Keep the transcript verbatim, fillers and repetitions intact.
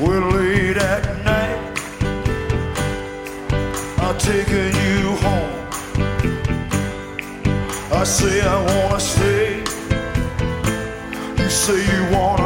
We're late at night, I'm taking you home. I say I wanna stay, you say you wanna